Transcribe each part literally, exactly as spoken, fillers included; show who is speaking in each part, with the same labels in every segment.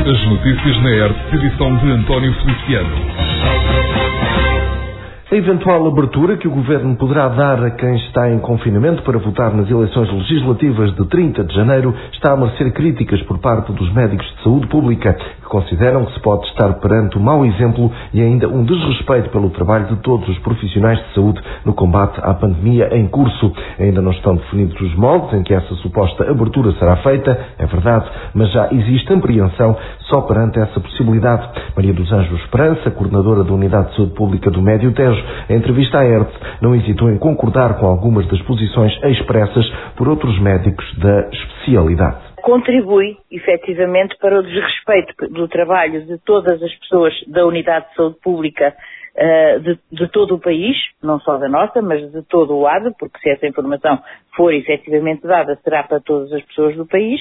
Speaker 1: As notícias na E R T, edição de António Feliciano.
Speaker 2: A eventual abertura que o Governo poderá dar a quem está em confinamento para votar nas eleições legislativas de trinta de janeiro está a merecer críticas por parte dos médicos de saúde pública, que consideram que se pode estar perante um mau exemplo e ainda um desrespeito pelo trabalho de todos os profissionais de saúde no combate à pandemia em curso. Ainda não estão definidos os moldes em que essa suposta abertura será feita, é verdade, mas já existe apreensão só perante essa possibilidade. Maria dos Anjos Esperança, coordenadora da Unidade de Saúde Pública do Médio Tejo, em entrevista à E R T, não hesitou em concordar com algumas das posições expressas por outros médicos da especialidade.
Speaker 3: Contribui, efetivamente, para o desrespeito do trabalho de todas as pessoas da Unidade de Saúde Pública uh, de, de todo o país, não só da nossa, mas de todo o lado, porque se essa informação for efetivamente dada, será para todas as pessoas do país,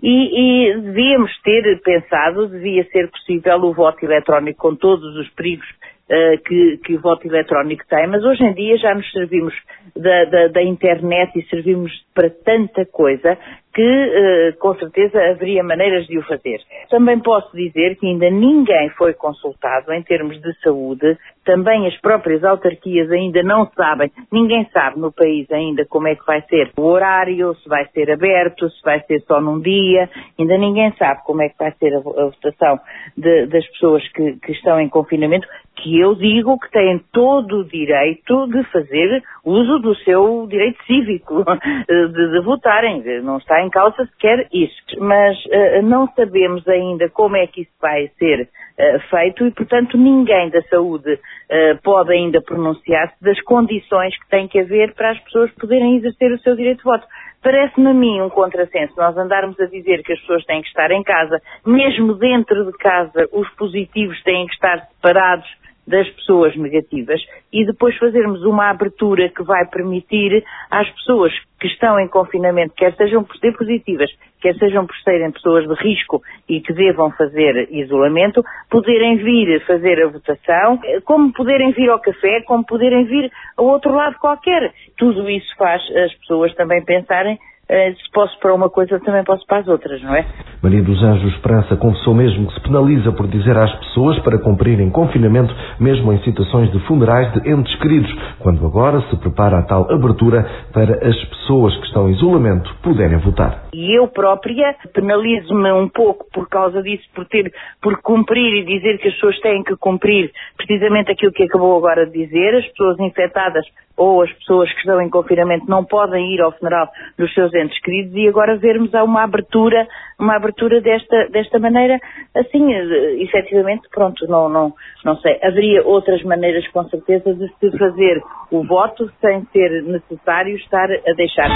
Speaker 3: e, e devíamos ter pensado, devia ser possível o voto eletrónico com todos os perigos Uh, que, que o voto eletrónico tem, mas hoje em dia já nos servimos da, da, da internet e servimos para tanta coisa que uh, com certeza haveria maneiras de o fazer. Também posso dizer que ainda ninguém foi consultado em termos de saúde, também as próprias autarquias ainda não sabem, ninguém sabe no país ainda como é que vai ser o horário, se vai ser aberto, se vai ser só num dia, ainda ninguém sabe como é que vai ser a, a votação de, das pessoas que, que estão em confinamento, que eu digo que têm todo o direito de fazer uso do seu direito cívico, de, de votarem, não está em causa sequer isso, mas uh, não sabemos ainda como é que isso vai ser uh, feito e, portanto, ninguém da saúde uh, pode ainda pronunciar-se das condições que tem que haver para as pessoas poderem exercer o seu direito de voto. Parece-me a mim um contrassenso nós andarmos a dizer que as pessoas têm que estar em casa, mesmo dentro de casa os positivos têm que estar separados das pessoas negativas e depois fazermos uma abertura que vai permitir às pessoas que estão em confinamento, quer sejam por ser positivas, quer sejam por serem pessoas de risco e que devam fazer isolamento, poderem vir fazer a votação, como poderem vir ao café, como poderem vir a outro lado qualquer. Tudo isso faz as pessoas também pensarem se posso para uma coisa, também posso para as outras, não é?
Speaker 2: Maria dos Anjos Esperança confessou mesmo que se penaliza por dizer às pessoas para cumprirem confinamento, mesmo em situações de funerais de entes queridos, quando agora se prepara a tal abertura para as pessoas que estão em isolamento poderem votar.
Speaker 3: E eu própria penalizo-me um pouco por causa disso, por ter, por cumprir e dizer que as pessoas têm que cumprir precisamente aquilo que acabou agora de dizer, as pessoas infectadas ou as pessoas que estão em confinamento não podem ir ao funeral dos seus entes queridos e agora vermos uma abertura, uma abertura desta, desta maneira, assim, efetivamente, pronto, não, não, não sei, haveria outras maneiras com certeza de se fazer o voto sem ser necessário estar a deixar.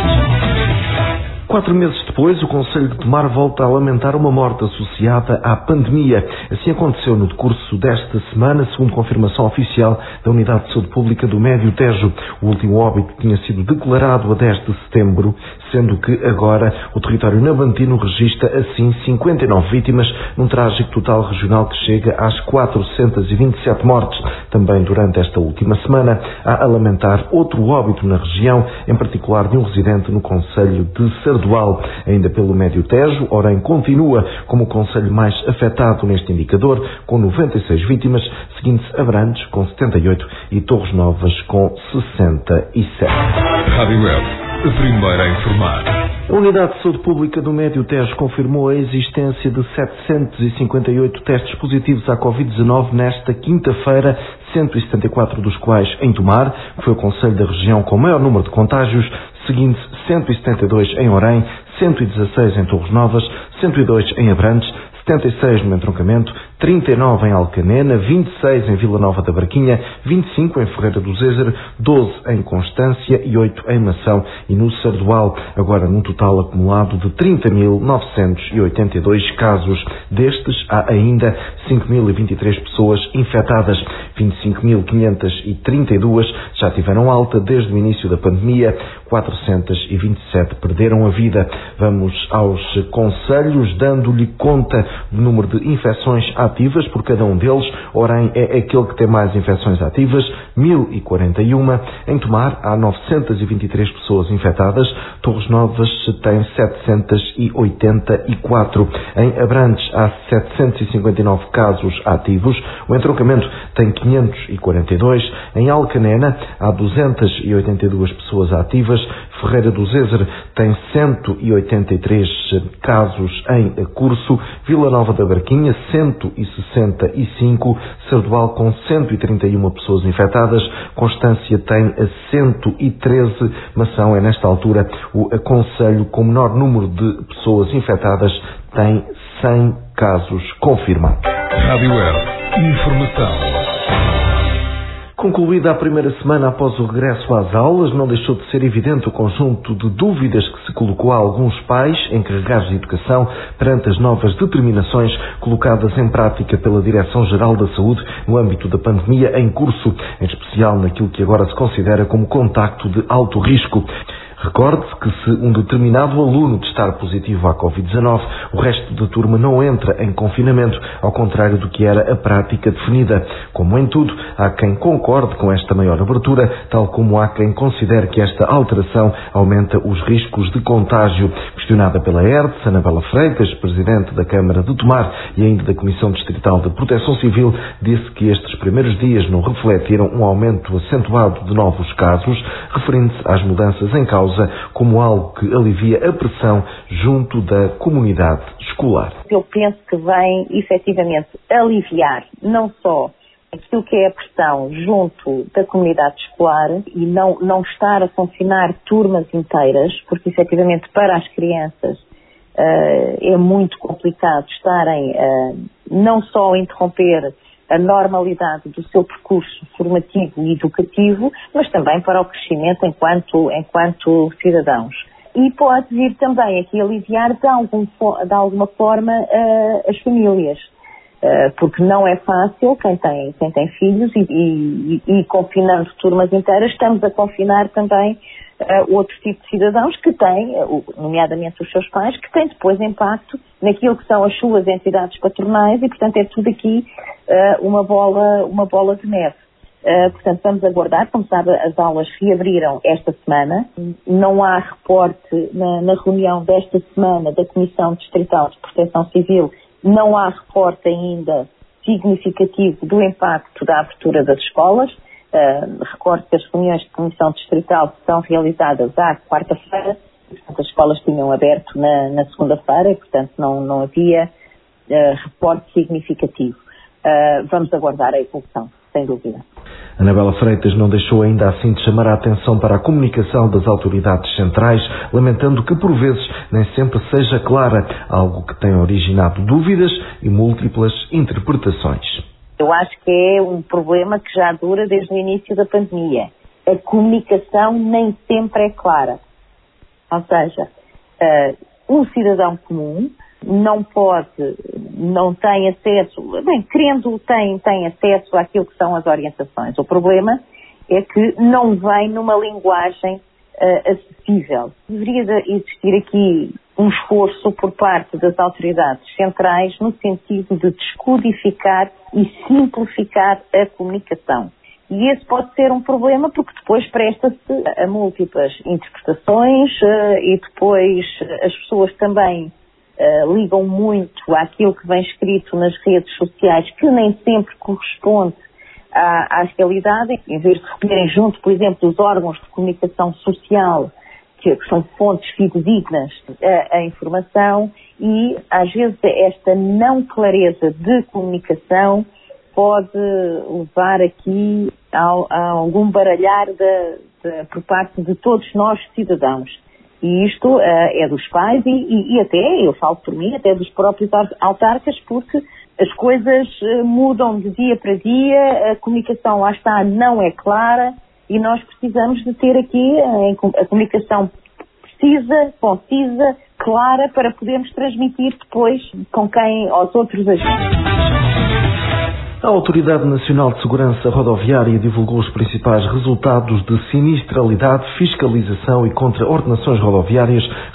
Speaker 2: Quatro meses depois, o Conselho de Tomar volta a lamentar uma morte associada à pandemia. Assim aconteceu no decurso desta semana, segundo confirmação oficial da Unidade de Saúde Pública do Médio Tejo. O último óbito tinha sido declarado a dez de setembro, sendo que agora o território navantino registra assim cinquenta e nove vítimas, num trágico total regional que chega às quatrocentas e vinte e sete mortes. Também durante esta última semana, há a lamentar outro óbito na região, em particular de um residente no Concelho de Sardual. Ainda pelo Médio Tejo, Orem continua como o concelho mais afetado neste indicador, com noventa e seis vítimas, seguindo-se Abrantes com setenta e oito e Torres Novas com sessenta e sete.
Speaker 1: Rádio Web, a primeira a informar.
Speaker 2: A Unidade de Saúde Pública do Médio Tejo confirmou a existência de setecentos e cinquenta e oito testes positivos à covid dezanove nesta quinta-feira, cento e setenta e quatro dos quais em Tomar, que foi o concelho da região com maior número de contágios, seguindo-se cento e setenta e dois em Orem, cento e dezasseis em Torres Novas, cento e dois em Abrantes, setenta e seis no Entroncamento, trinta e nove em Alcanena, vinte e seis em Vila Nova da Barquinha, vinte e cinco em Ferreira do Zézer, doze em Constância e oito em Mação e no Sardual, agora num total acumulado de trinta mil novecentos e oitenta e dois casos. Destes, há ainda cinco mil e vinte e três pessoas infectadas, vinte e cinco mil quinhentas e trinta e duas já tiveram alta desde o início da pandemia, quatrocentas e vinte e sete perderam a vida. Vamos aos concelhos, dando-lhe conta do número de infecções atuais ativas por cada um deles. Orem é aquele que tem mais infecções ativas, mil e quarenta e uma. Em Tomar há novecentas e vinte e três pessoas infectadas. Torres Novas tem setecentas e oitenta e quatro. Em Abrantes há setecentos e cinquenta e nove casos ativos. O entroncamento tem quinhentos e quarenta e dois. Em Alcanena há duzentas e oitenta e duas pessoas ativas. Ferreira do Zezer tem cento e oitenta e três casos em curso. Vila Nova da Barquinha, cento e sessenta e cinco. Sardual com cento e trinta e uma pessoas infectadas. Constância tem cento e treze. Mação é, nesta altura, o concelho com menor número de pessoas infectadas, tem cem casos confirmados.
Speaker 1: Rádio Air. Informação.
Speaker 2: Concluída a primeira semana após o regresso às aulas, não deixou de ser evidente o conjunto de dúvidas que se colocou a alguns pais encarregados de educação perante as novas determinações colocadas em prática pela Direção-Geral da Saúde no âmbito da pandemia em curso, em especial naquilo que agora se considera como contacto de alto risco. Recorde-se que se um determinado aluno testar positivo à covid dezanove, o resto da turma não entra em confinamento, ao contrário do que era a prática definida. Como em tudo, há quem concorde com esta maior abertura, tal como há quem considere que esta alteração aumenta os riscos de contágio. Questionada pela E R D S, Anabela Freitas, presidente da Câmara de Tomar e ainda da Comissão Distrital de Proteção Civil, disse que estes primeiros dias não refletiram um aumento acentuado de novos casos, referindo-se às mudanças em causa como algo que alivia a pressão junto da comunidade escolar.
Speaker 3: Eu penso que vem, efetivamente, aliviar não só aquilo que é a pressão junto da comunidade escolar e não, não estar a confinar turmas inteiras, porque, efetivamente, para as crianças uh, é muito complicado estarem uh, não só a interromper a normalidade do seu percurso formativo e educativo, mas também para o crescimento enquanto, enquanto cidadãos. E pode vir também aqui aliviar de, algum, de alguma forma uh, as famílias, uh, porque não é fácil quem tem, quem tem filhos e, e, e, e confinando turmas inteiras, estamos a confinar também uh, outro tipo de cidadãos que têm, uh, nomeadamente os seus pais, que têm depois impacto naquilo que são as suas entidades patronais e, portanto, é tudo aqui uh, uma, bola, uma bola de neve. Uh, portanto, vamos aguardar. Como sabe, as aulas reabriram esta semana. Não há reporte na, na reunião desta semana da Comissão Distrital de Proteção Civil, não há reporte ainda significativo do impacto da abertura das escolas. Uh, recordo que as reuniões de Comissão Distrital são realizadas à quarta-feira. Portanto, as escolas tinham aberto na, na segunda-feira e, portanto, não, não havia uh, reporte significativo. Uh, vamos aguardar a evolução, sem dúvida.
Speaker 2: Anabela Freitas não deixou ainda assim de chamar a atenção para a comunicação das autoridades centrais, lamentando que por vezes nem sempre seja clara, algo que tem originado dúvidas e múltiplas interpretações.
Speaker 3: Eu acho que é um problema que já dura desde o início da pandemia. A comunicação nem sempre é clara. Ou seja, uh, um cidadão comum não pode, não tem acesso, bem, querendo, tem, tem acesso àquilo que são as orientações. O problema é que não vem numa linguagem uh, acessível. Deveria de existir aqui um esforço por parte das autoridades centrais no sentido de descodificar e simplificar a comunicação. E esse pode ser um problema porque depois presta-se a múltiplas interpretações uh, e depois as pessoas também uh, ligam muito àquilo que vem escrito nas redes sociais, que nem sempre corresponde à, à realidade. Em vez de recolherem junto, por exemplo, os órgãos de comunicação social, que, que são fontes fidedignas a, a informação, e às vezes esta não clareza de comunicação pode levar aqui a, a algum baralhar de, de, por parte de todos nós cidadãos. E isto uh, é dos pais e, e, e até, eu falo por mim, até dos próprios autarcas, porque as coisas uh, mudam de dia para dia, a comunicação lá está, não é clara, e nós precisamos de ter aqui a, a comunicação precisa, concisa, clara, para podermos transmitir depois com quem, aos outros agentes.
Speaker 2: A Autoridade Nacional de Segurança Rodoviária divulgou os principais resultados de sinistralidade, fiscalização e contra-ordenações rodoviárias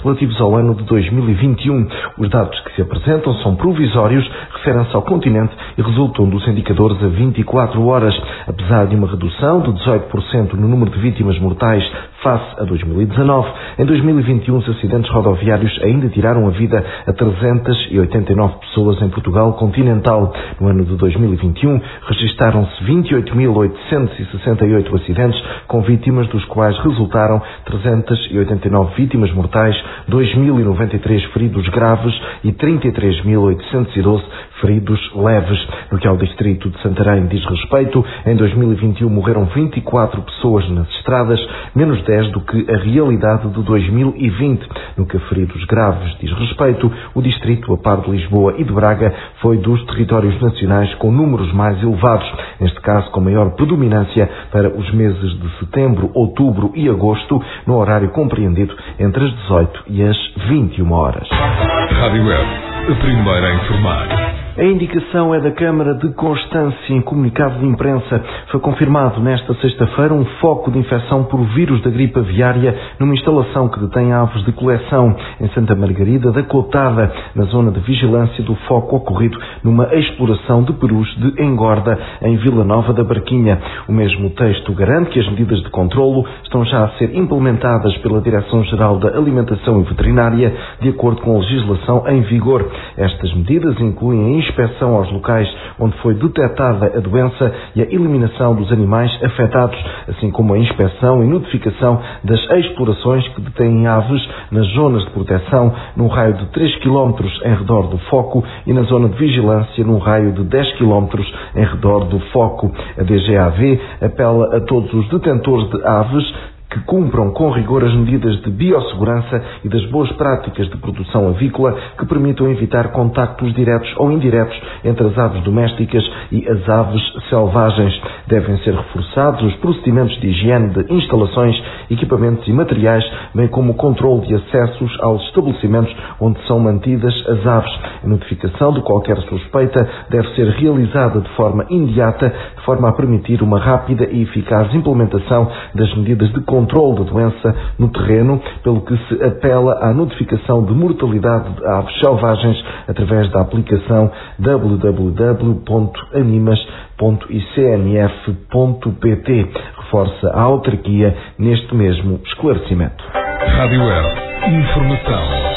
Speaker 2: relativos ao ano de dois mil e vinte e um. Os dados que se apresentam são provisórios, referem-se ao continente e resultam dos indicadores a vinte e quatro horas. Apesar de uma redução de dezoito por cento no número de vítimas mortais face a dois mil e dezanove, em dois mil e vinte e um os acidentes rodoviários ainda tiraram a vida a trezentas e oitenta e nove pessoas em Portugal continental. No ano de dois mil e vinte e um, registaram-se vinte e oito mil oitocentos e sessenta e oito acidentes, com vítimas dos quais resultaram trezentas e oitenta e nove vítimas mortais, dois mil e noventa e três feridos graves e trinta e três mil oitocentos e doze feridos leves. No que ao distrito de Santarém diz respeito, em dois mil e vinte e um morreram vinte e quatro pessoas nas estradas, menos dez do que a realidade de dois mil e vinte. No que a feridos graves diz respeito, o distrito, a par de Lisboa e de Braga, foi dos territórios nacionais com números mais elevados, neste caso com maior predominância para os meses de setembro, outubro e agosto, no horário compreendido entre as dezoito e as vinte e uma horas.
Speaker 1: Rádio Web, a primeira a informar.
Speaker 2: A indicação é da Câmara de Constância. Em comunicado de imprensa, foi confirmado nesta sexta-feira um foco de infecção por vírus da gripe aviária numa instalação que detém aves de coleção em Santa Margarida da Cotada, na zona de vigilância do foco ocorrido numa exploração de perus de engorda em Vila Nova da Barquinha. O mesmo texto garante que as medidas de controlo estão já a ser implementadas pela Direção-Geral da Alimentação e Veterinária, de acordo com a legislação em vigor. Estas medidas incluem a inspeção aos locais onde foi detectada a doença e a eliminação dos animais afetados, assim como a inspeção e notificação das explorações que detêm aves nas zonas de proteção num raio de três quilómetros em redor do foco e na zona de vigilância num raio de dez quilómetros em redor do foco. A D G A V apela a todos os detentores de aves que cumpram com rigor as medidas de biossegurança e das boas práticas de produção avícola que permitam evitar contactos diretos ou indiretos entre as aves domésticas e as aves selvagens. Devem ser reforçados os procedimentos de higiene de instalações, equipamentos e materiais, bem como o controle de acessos aos estabelecimentos onde são mantidas as aves. A notificação de qualquer suspeita deve ser realizada de forma imediata, de forma a permitir uma rápida e eficaz implementação das medidas de controle controle da doença no terreno, pelo que se apela à notificação de mortalidade de aves selvagens através da aplicação w w w ponto animas ponto i c n f ponto p t. Reforça a autarquia neste mesmo esclarecimento.
Speaker 1: Rádio Web, informação.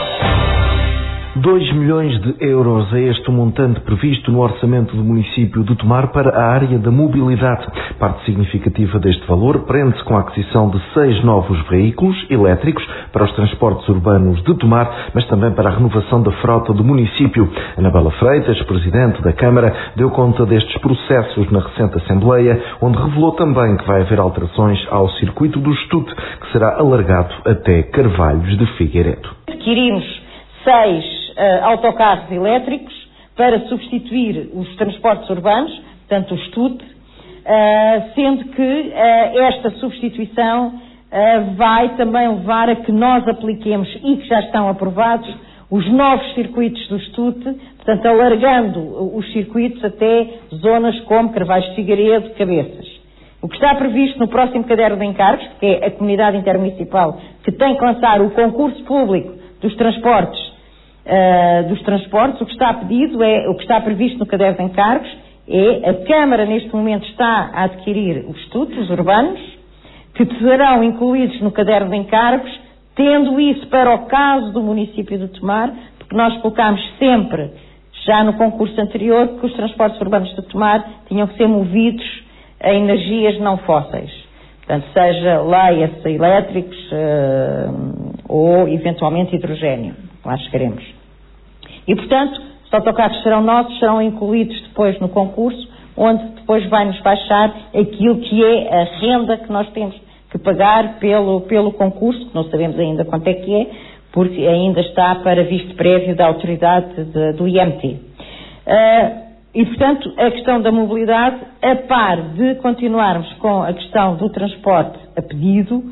Speaker 2: dois milhões de euros é este o montante previsto no orçamento do município de Tomar para a área da mobilidade. Parte significativa deste valor prende-se com a aquisição de seis novos veículos elétricos para os transportes urbanos de Tomar, mas também para a renovação da frota do município. Anabela Freitas, presidente da Câmara, deu conta destes processos na recente Assembleia, onde revelou também que vai haver alterações ao circuito do Estute, que será alargado até Carvalhos de Figueiredo.
Speaker 4: Adquirimos seis Uh, autocarros elétricos para substituir os transportes urbanos, portanto o Estute, uh, sendo que uh, esta substituição uh, vai também levar a que nós apliquemos, e que já estão aprovados, os novos circuitos do Estute, portanto alargando os circuitos até zonas como Carvalhos de Figueiredo, Cabeças. O que está previsto no próximo caderno de encargos, que é a comunidade intermunicipal que tem que lançar o concurso público dos transportes Uh, dos transportes, o que está pedido é, o que está previsto no caderno de encargos é, a Câmara neste momento está a adquirir os estudos urbanos, que serão incluídos no caderno de encargos, tendo isso para o caso do município de Tomar, porque nós colocámos sempre, já no concurso anterior, que os transportes urbanos de Tomar tinham que ser movidos a energias não fósseis. Portanto, seja leia-se elétricos uh, ou eventualmente hidrogénio. Lá chegaremos. E, portanto, os autocarros serão nossos, serão incluídos depois no concurso, onde depois vai-nos baixar aquilo que é a renda que nós temos que pagar pelo, pelo concurso, que não sabemos ainda quanto é que é, porque ainda está para visto prévio da autoridade de, do I M T. Uh, e, portanto, a questão da mobilidade, a par de continuarmos com a questão do transporte a pedido,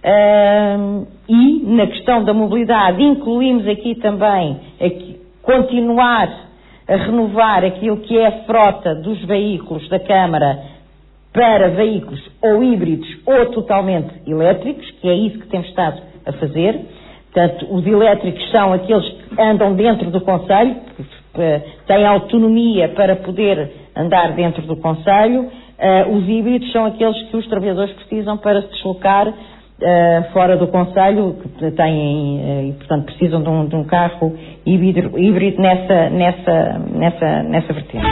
Speaker 4: Uh, e na questão da mobilidade incluímos aqui também aqui, continuar a renovar aquilo que é a frota dos veículos da Câmara para veículos ou híbridos ou totalmente elétricos, que é isso que temos estado a fazer. Portanto, os elétricos são aqueles que andam dentro do concelho, que têm autonomia para poder andar dentro do concelho. Uh, os híbridos são aqueles que os trabalhadores precisam para se deslocar uh, fora do concelho, que têm, uh, e portanto precisam de um, de um carro híbrido, híbrido nessa, nessa, nessa, nessa vertente.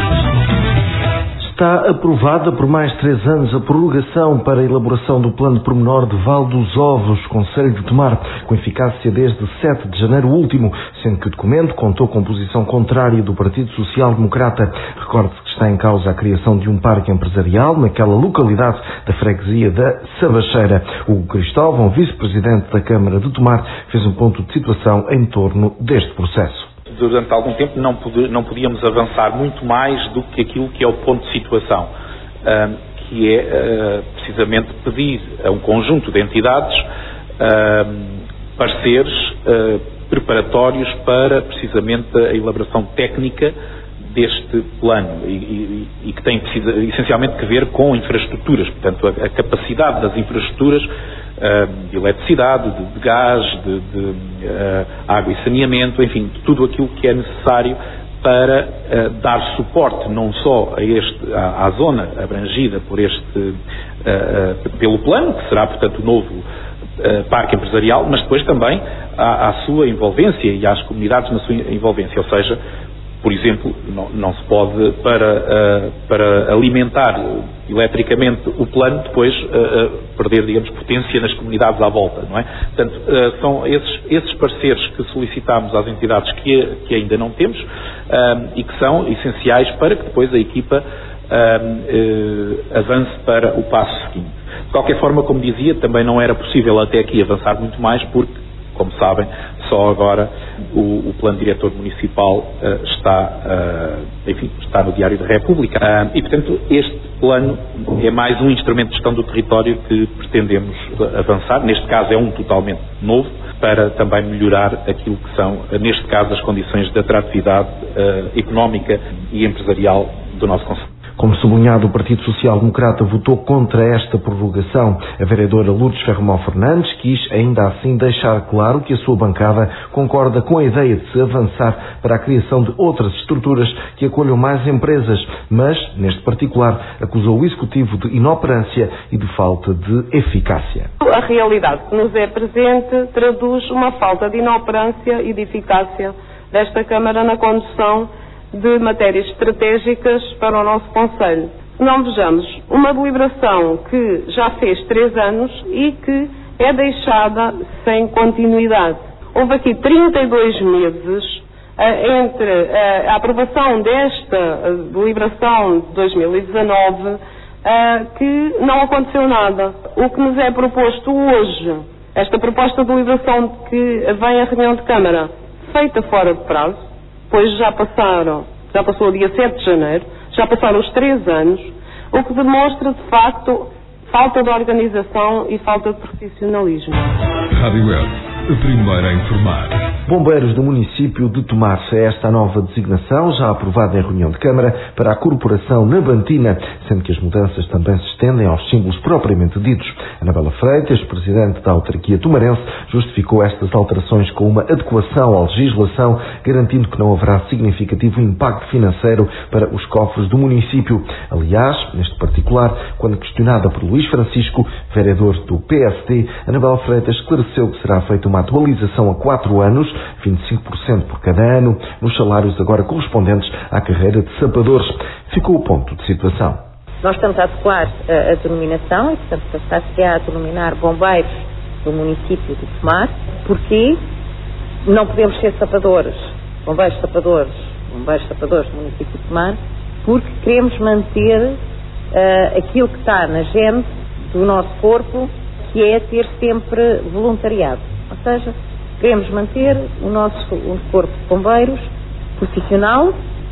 Speaker 2: Está aprovada por mais três anos a prorrogação para a elaboração do plano pormenor de Val dos Ovos, concelho de Tomar, com eficácia desde sete de janeiro último, sendo que o documento contou com posição contrária do Partido Social Democrata. Recorde-se que está em causa a criação de um parque empresarial naquela localidade da freguesia da Sabacheira. Hugo Cristóvão, vice-presidente da Câmara de Tomar, fez um ponto de situação em torno deste processo.
Speaker 5: Durante algum tempo não, pod- não podíamos avançar muito mais do que aquilo que é o ponto de situação, uh, que é uh, precisamente pedir a um conjunto de entidades uh, pareceres uh, preparatórios para precisamente a elaboração técnica deste plano e, e, e que tem precisa, essencialmente que ver com infraestruturas, portanto a, a capacidade das infraestruturas uh, de eletricidade, de, de gás, de, de uh, água e saneamento, enfim, de tudo aquilo que é necessário para uh, dar suporte não só a este, à, à zona abrangida por este, uh, uh, pelo plano, que será portanto o novo uh, parque empresarial, mas depois também à, à sua envolvência e às comunidades na sua envolvência, ou seja, por exemplo, não, não se pode, para, uh, para alimentar eletricamente o plano, depois uh, uh, perder, digamos, potência nas comunidades à volta, não é? Portanto, uh, são esses, esses parceiros que solicitamos às entidades que, que ainda não temos uh, e que são essenciais para que depois a equipa uh, uh, avance para o passo seguinte. De qualquer forma, como dizia, também não era possível até aqui avançar muito mais porque, como sabem, só agora o, o plano diretor municipal uh, está, uh, enfim, está no Diário da República. Uh, e, portanto, este plano é mais um instrumento de gestão do território que pretendemos avançar. Neste caso é um totalmente novo, para também melhorar aquilo que são, neste caso, as condições de atratividade uh, económica e empresarial do nosso concelho.
Speaker 2: Como sublinhado, o Partido Social Democrata votou contra esta prorrogação. A vereadora Lourdes Ferromão Fernandes quis, ainda assim, deixar claro que a sua bancada concorda com a ideia de se avançar para a criação de outras estruturas que acolham mais empresas, mas, neste particular, acusou o Executivo de inoperância e de falta de eficácia.
Speaker 6: A realidade que nos é presente traduz uma falta de inoperância e de eficácia desta Câmara na condução de matérias estratégicas para o nosso concelho. Não vejamos uma deliberação que já fez três anos e que é deixada sem continuidade. Houve aqui trinta e dois meses uh, entre uh, a aprovação desta uh, deliberação de dois mil e dezanove uh, que não aconteceu nada. O que nos é proposto hoje, esta proposta de deliberação que vem à reunião de Câmara, feita fora de prazo, pois já passaram, já passou o dia sete de janeiro, já passaram os três anos, o que demonstra, de facto, falta de organização e falta de profissionalismo.
Speaker 1: Rádio Web, a primeira a informar.
Speaker 2: Bombeiros do município de Tomar, é esta a nova designação, já aprovada em reunião de Câmara, para a corporação nabantina, sendo que as mudanças também se estendem aos símbolos propriamente ditos. Anabela Freitas, presidente da autarquia tomarense, justificou estas alterações com uma adequação à legislação, garantindo que não haverá significativo impacto financeiro para os cofres do município. Aliás, neste particular, quando questionada por Luís Francisco, vereador do P S D, Anabela Freitas esclareceu que será feita uma atualização a quatro anos, vinte e cinco por cento por cada ano, nos salários agora correspondentes à carreira de sapadores. Ficou o ponto de situação.
Speaker 7: Nós estamos a adequar a, a denominação e, portanto, está-se a denominar bombeiros do município de Tomar, porque não podemos ser sapadores, bombeiros sapadores, bombeiros sapadores do município de Tomar, porque queremos manter uh, aquilo que está na gênese do nosso corpo, que é ter sempre voluntariado. Ou seja, queremos manter o nosso o corpo de bombeiros profissional,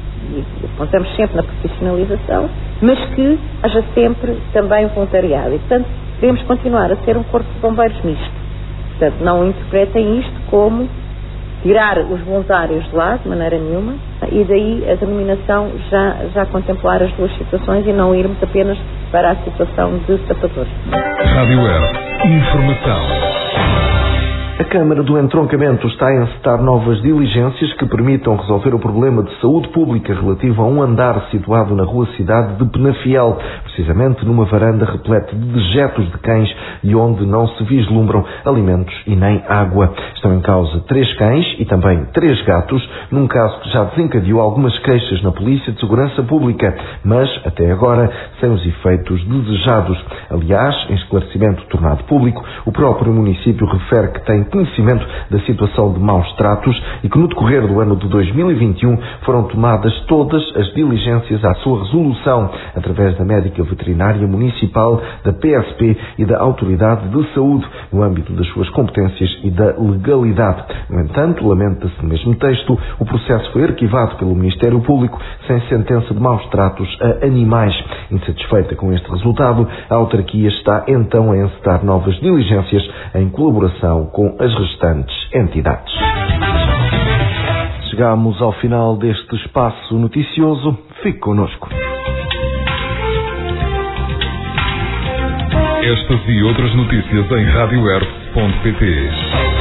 Speaker 7: e apontamos sempre na profissionalização, mas que haja sempre também voluntariado. E, portanto, queremos continuar a ser um corpo de bombeiros misto. Portanto, não interpretem isto como tirar os voluntários de lá, de maneira nenhuma, e daí a denominação já, já contemplar as duas situações e não irmos apenas para a situação de sapadores.
Speaker 1: Rádio Web, informação.
Speaker 2: A Câmara do Entroncamento está a encetar novas diligências que permitam resolver o problema de saúde pública relativo a um andar situado na rua Cidade de Penafiel, precisamente numa varanda repleta de dejetos de cães e onde não se vislumbram alimentos e nem água. Estão em causa três cães e também três gatos, num caso que já desencadeou algumas queixas na Polícia de Segurança Pública, mas até agora sem os efeitos desejados. Aliás, em esclarecimento tornado público, o próprio município refere que tem conhecimento da situação de maus tratos e que no decorrer do ano de dois mil e vinte e um foram tomadas todas as diligências à sua resolução, através da médica veterinária municipal, da P S P e da Autoridade de Saúde, no âmbito das suas competências e da legalidade. No entanto, lamenta-se no mesmo texto, o processo foi arquivado pelo Ministério Público sem sentença de maus tratos a animais. Insatisfeita com este resultado, a autarquia está então a encetar novas diligências em colaboração com as restantes entidades. Chegamos ao final deste espaço noticioso. Fique connosco.
Speaker 1: Estas e outras notícias em rádio erf ponto pt.